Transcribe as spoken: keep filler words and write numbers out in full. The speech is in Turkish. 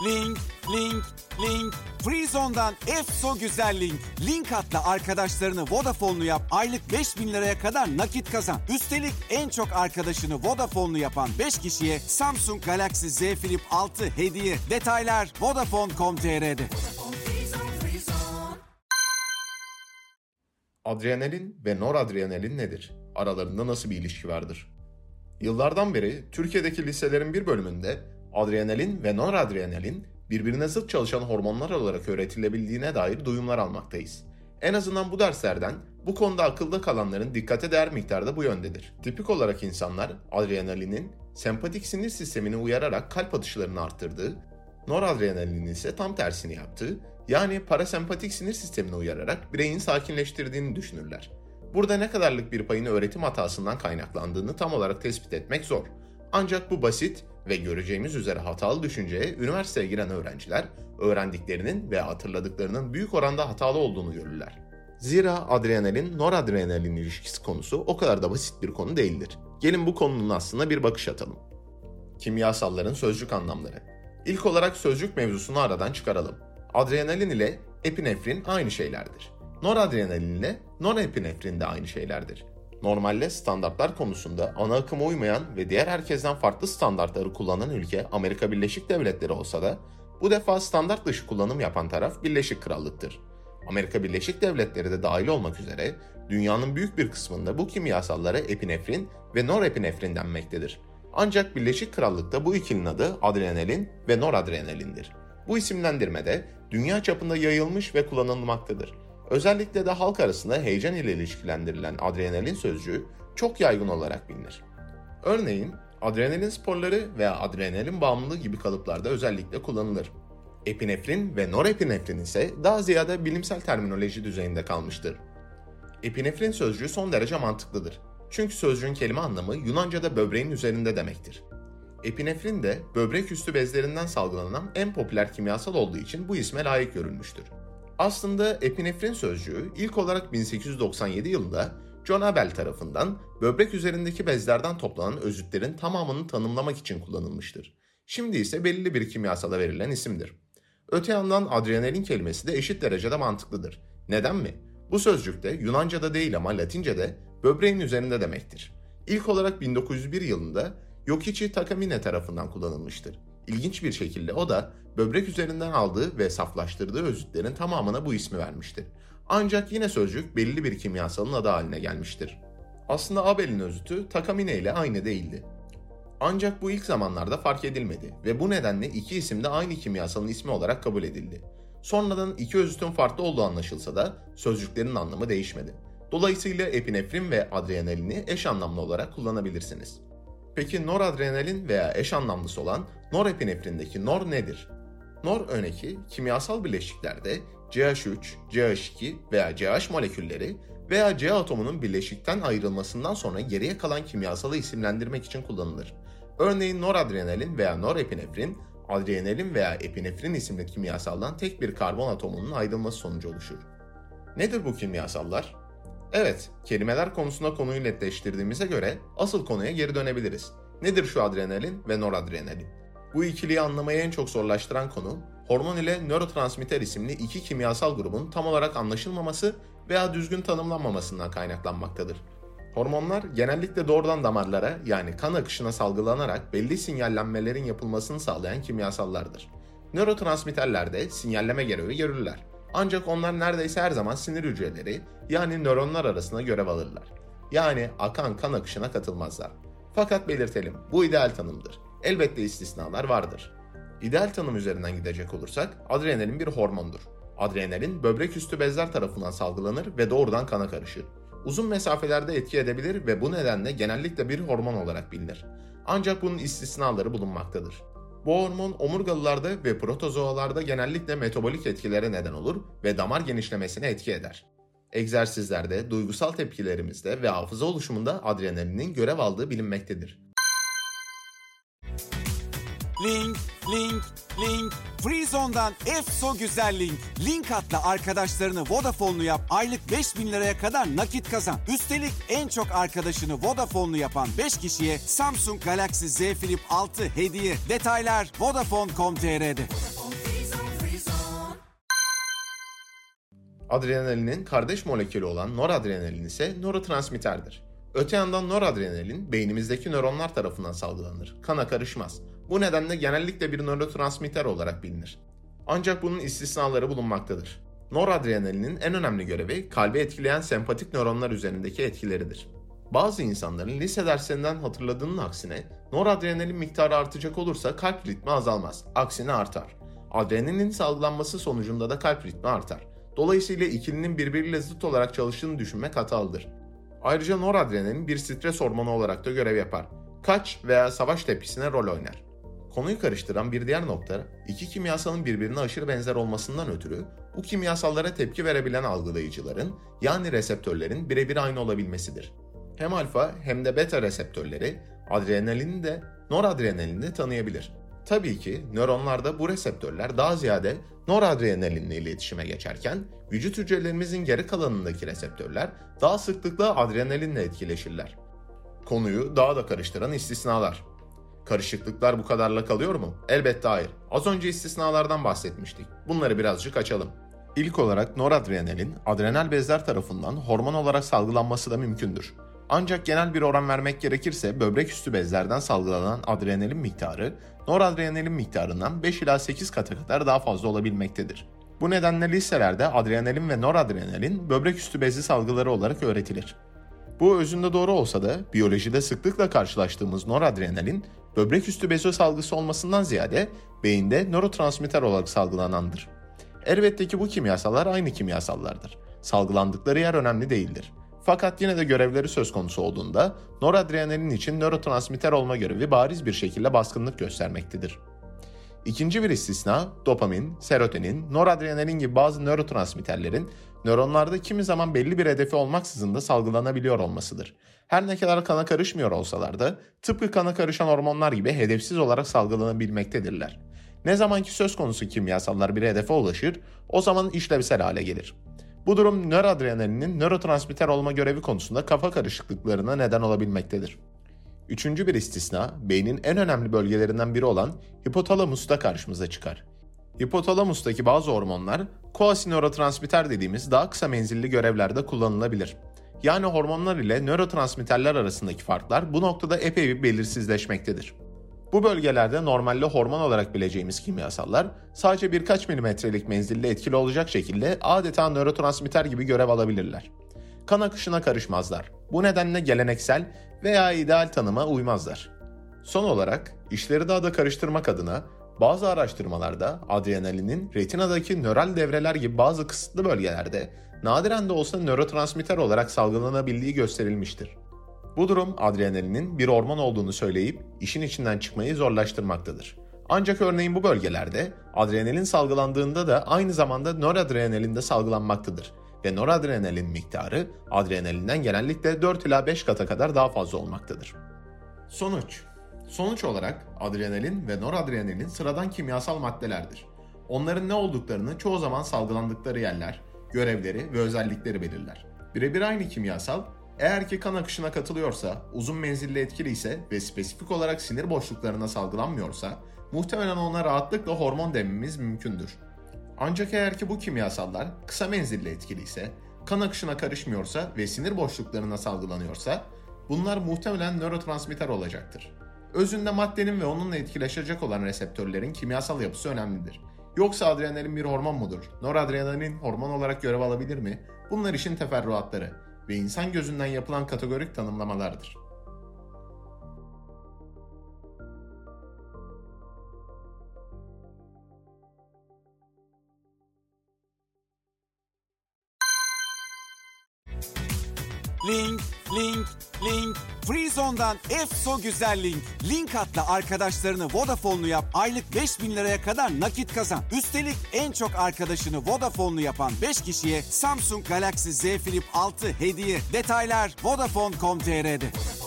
Link, link, link. Freezone'dan Efso güzel link. Link atla arkadaşlarını Vodafone'lu yap. Aylık beş bin liraya kadar nakit kazan. Üstelik en çok arkadaşını Vodafone'lu yapan beş kişiye Samsung Galaxy Z Flip altı hediye. Detaylar vodafone nokta com nokta tr'de. Adrenalin ve noradrenalin nedir? Aralarında nasıl bir ilişki vardır? Yıllardan beri Türkiye'deki liselerin bir bölümünde adrenalin ve noradrenalin birbirine zıt çalışan hormonlar olarak öğretilebildiğine dair duyumlar almaktayız. En azından bu derslerden bu konuda akılda kalanların dikkate değer miktarda bu yöndedir. Tipik olarak insanlar adrenalinin sempatik sinir sistemini uyararak kalp atışlarını arttırdığı, noradrenalinin ise tam tersini yaptığı, yani parasempatik sinir sistemini uyararak bireyin sakinleştirdiğini düşünürler. Burada ne kadarlık bir payını öğretim hatasından kaynaklandığını tam olarak tespit etmek zor. Ancak bu basit ve göreceğimiz üzere hatalı düşünceye üniversiteye giren öğrenciler öğrendiklerinin ve hatırladıklarının büyük oranda hatalı olduğunu görürler. Zira adrenalin noradrenalin ilişkisi konusu o kadar da basit bir konu değildir. Gelin bu konunun aslına bir bakış atalım. Kimyasalların sözcük anlamları. İlk olarak sözcük mevzusunu aradan çıkaralım. Adrenalin ile epinefrin aynı şeylerdir. Noradrenalin ile norepinefrin de aynı şeylerdir. Normalde standartlar konusunda ana akıma uymayan ve diğer herkesten farklı standartları kullanan ülke Amerika Birleşik Devletleri olsa da bu defa standart dışı kullanım yapan taraf Birleşik Krallık'tır. Amerika Birleşik Devletleri de dahil olmak üzere dünyanın büyük bir kısmında bu kimyasallara epinefrin ve norepinefrin denmektedir. Ancak Birleşik Krallık'ta bu ikilinin adı adrenalin ve noradrenalindir. Bu isimlendirmede dünya çapında yayılmış ve kullanılmaktadır. Özellikle de halk arasında heyecan ile ilişkilendirilen adrenalin sözcüğü çok yaygın olarak bilinir. Örneğin adrenalin sporları veya adrenalin bağımlılığı gibi kalıplarda özellikle kullanılır. Epinefrin ve norepinefrin ise daha ziyade bilimsel terminoloji düzeyinde kalmıştır. Epinefrin sözcüğü son derece mantıklıdır. Çünkü sözcüğün kelime anlamı Yunanca'da böbreğin üzerinde demektir. Epinefrin de böbrek üstü bezlerinden salgılanan en popüler kimyasal olduğu için bu isme layık görülmüştür. Aslında epinefrin sözcüğü ilk olarak bin sekiz yüz doksan yedi yılında John Abel tarafından böbrek üzerindeki bezlerden toplanan özütlerin tamamını tanımlamak için kullanılmıştır. Şimdi ise belirli bir kimyasala verilen isimdir. Öte yandan adrenalin kelimesi de eşit derecede mantıklıdır. Neden mi? Bu sözcükte Yunanca'da değil ama Latince'de böbreğin üzerinde demektir. İlk olarak bin dokuz yüz bir yılında Yokichi Takamine tarafından kullanılmıştır. İlginç bir şekilde o da böbrek üzerinden aldığı ve saflaştırdığı özütlerin tamamına bu ismi vermiştir. Ancak yine sözcük belirli bir kimyasalın adı haline gelmiştir. Aslında Abel'in özütü Takamine ile aynı değildi. Ancak bu ilk zamanlarda fark edilmedi ve bu nedenle iki isim de aynı kimyasalın ismi olarak kabul edildi. Sonradan iki özütün farklı olduğu anlaşılsa da sözcüklerin anlamı değişmedi. Dolayısıyla epinefrin ve adrenalini eş anlamlı olarak kullanabilirsiniz. Peki noradrenalin veya eş anlamlısı olan norepinefrindeki nor nedir? Nor örneği kimyasal bileşiklerde C H üç, C H iki veya C H molekülleri veya C atomunun bileşikten ayrılmasından sonra geriye kalan kimyasalı isimlendirmek için kullanılır. Örneğin noradrenalin veya norepinefrin, adrenalin veya epinefrin isimli kimyasaldan tek bir karbon atomunun ayrılması sonucu oluşur. Nedir bu kimyasallar? Evet, kelimeler konusunda konuyu netleştirdiğimize göre asıl konuya geri dönebiliriz. Nedir şu adrenalin ve noradrenalin? Bu ikiliyi anlamayı en çok zorlaştıran konu, hormon ile nörotransmitter isimli iki kimyasal grubun tam olarak anlaşılmaması veya düzgün tanımlanmamasından kaynaklanmaktadır. Hormonlar genellikle doğrudan damarlara yani kan akışına salgılanarak belli sinyallenmelerin yapılmasını sağlayan kimyasallardır. Nörotransmitterler de sinyalleme görevi görürler. Ancak onlar neredeyse her zaman sinir hücreleri yani nöronlar arasında görev alırlar. Yani akan kan akışına katılmazlar. Fakat belirtelim, bu ideal tanımdır. Elbette istisnalar vardır. İdeal tanım üzerinden gidecek olursak adrenalin bir hormondur. Adrenalin böbrek üstü bezler tarafından salgılanır ve doğrudan kana karışır. Uzun mesafelerde etki edebilir ve bu nedenle genellikle bir hormon olarak bilinir. Ancak bunun istisnaları bulunmaktadır. Bu hormon omurgalılarda ve protozoalarda genellikle metabolik etkilere neden olur ve damar genişlemesine etki eder. Egzersizlerde, duygusal tepkilerimizde ve hafıza oluşumunda adrenalinin görev aldığı bilinmektedir. Link, link, link. Freezone'dan Efso güzel link. Link atla arkadaşlarını Vodafone'lu yap. Aylık beş bin liraya kadar nakit kazan. Üstelik en çok arkadaşını Vodafone'lu yapan beş kişiye Samsung Galaxy Z Flip altı hediye. Detaylar vodafone nokta com nokta tr'de. Adrenalinin kardeş molekülü olan noradrenalin ise nörotransmitterdir. Öte yandan noradrenalin beynimizdeki nöronlar tarafından salgılanır. Kana karışmaz. Bu nedenle genellikle bir nörotransmitter olarak bilinir. Ancak bunun istisnaları bulunmaktadır. Noradrenalinin en önemli görevi kalbi etkileyen sempatik nöronlar üzerindeki etkileridir. Bazı insanların lise derslerinden hatırladığının aksine noradrenalin miktarı artacak olursa kalp ritmi azalmaz. Aksine artar. Adrenalin salgılanması sonucunda da kalp ritmi artar. Dolayısıyla ikilinin birbiriyle zıt olarak çalıştığını düşünmek hatalıdır. Ayrıca noradrenalin bir stres hormonu olarak da görev yapar. Kaç veya savaş tepkisine rol oynar. Konuyu karıştıran bir diğer nokta, iki kimyasalın birbirine aşırı benzer olmasından ötürü bu kimyasallara tepki verebilen algılayıcıların yani reseptörlerin birebir aynı olabilmesidir. Hem alfa hem de beta reseptörleri adrenalini de noradrenalini de tanıyabilir. Tabii ki nöronlarda bu reseptörler daha ziyade noradrenalinle iletişime geçerken vücut hücrelerimizin geri kalanındaki reseptörler daha sıklıkla adrenalinle etkileşirler. Konuyu daha da karıştıran istisnalar. Karışıklıklar bu kadarla kalıyor mu? Elbette hayır. Az önce istisnalardan bahsetmiştik. Bunları birazcık açalım. İlk olarak noradrenalin, adrenal bezler tarafından hormon olarak salgılanması da mümkündür. Ancak genel bir oran vermek gerekirse böbrek üstü bezlerden salgılanan adrenalin miktarı, noradrenalin miktarından beş ila sekiz kata kadar daha fazla olabilmektedir. Bu nedenle liselerde adrenalin ve noradrenalin böbrek üstü bezi salgıları olarak öğretilir. Bu özünde doğru olsa da biyolojide sıklıkla karşılaştığımız noradrenalin, böbrek üstü bezi salgısı olmasından ziyade beyinde nörotransmitter olarak salgılanandır. Elbette ki bu kimyasallar aynı kimyasallardır. Salgılandıkları yer önemli değildir. Fakat yine de görevleri söz konusu olduğunda noradrenalin için nörotransmitter olma görevi bariz bir şekilde baskınlık göstermektedir. İkinci bir istisna, dopamin, serotonin, noradrenalin gibi bazı nörotransmitterlerin nöronlarda kimi zaman belli bir hedefi olmaksızın da salgılanabiliyor olmasıdır. Her ne kadar kana karışmıyor olsalar da tıpkı kana karışan hormonlar gibi hedefsiz olarak salgılanabilmektedirler. Ne zamanki söz konusu kimyasallar bir hedefe ulaşır, o zaman işlevsel hale gelir. Bu durum noradrenalinin nörotransmitter olma görevi konusunda kafa karışıklıklarına neden olabilmektedir. Üçüncü bir istisna, beynin en önemli bölgelerinden biri olan hipotalamusta karşımıza çıkar. Hipotalamustaki bazı hormonlar, koasinörotransmitter dediğimiz daha kısa menzilli görevlerde kullanılabilir. Yani hormonlar ile nörotransmitterler arasındaki farklar bu noktada epey bir belirsizleşmektedir. Bu bölgelerde normalde hormon olarak bileceğimiz kimyasallar sadece birkaç milimetrelik menzilde etkili olacak şekilde adeta nörotransmitter gibi görev alabilirler. Kan akışına karışmazlar. Bu nedenle geleneksel veya ideal tanıma uymazlar. Son olarak işleri daha da karıştırmak adına bazı araştırmalarda adrenalinin retinadaki nöral devreler gibi bazı kısıtlı bölgelerde nadiren de olsa nörotransmitter olarak salgılanabildiği gösterilmiştir. Bu durum adrenalinin bir hormon olduğunu söyleyip işin içinden çıkmayı zorlaştırmaktadır. Ancak örneğin bu bölgelerde adrenalin salgılandığında da aynı zamanda noradrenalin de salgılanmaktadır ve noradrenalin miktarı adrenalinden genellikle dört ila beş kata kadar daha fazla olmaktadır. Sonuç Sonuç olarak adrenalin ve noradrenalin sıradan kimyasal maddelerdir. Onların ne olduklarını çoğu zaman salgılandıkları yerler, görevleri ve özellikleri belirler. Birebir aynı kimyasal, eğer ki kan akışına katılıyorsa, uzun menzilli etkili ise ve spesifik olarak sinir boşluklarına salgılanmıyorsa, muhtemelen ona rahatlıkla hormon dememiz mümkündür. Ancak eğer ki bu kimyasallar kısa menzilli etkili ise, kan akışına karışmıyorsa ve sinir boşluklarına salgılanıyorsa, bunlar muhtemelen nörotransmitter olacaktır. Özünde maddenin ve onunla etkileşecek olan reseptörlerin kimyasal yapısı önemlidir. Yoksa adrenalin bir hormon mudur? Noradrenalin hormon olarak görev alabilir mi? Bunlar işin teferruatları ve insan gözünden yapılan kategorik tanımlamalardır. Link, link, link. Freezone'dan Efso güzel link. Link atla arkadaşlarını Vodafone'lu yap. Aylık beş bin liraya kadar nakit kazan. Üstelik en çok arkadaşını Vodafone'lu yapan beş kişiye Samsung Galaxy Z Flip altı hediye. Detaylar vodafone nokta com nokta tr'de.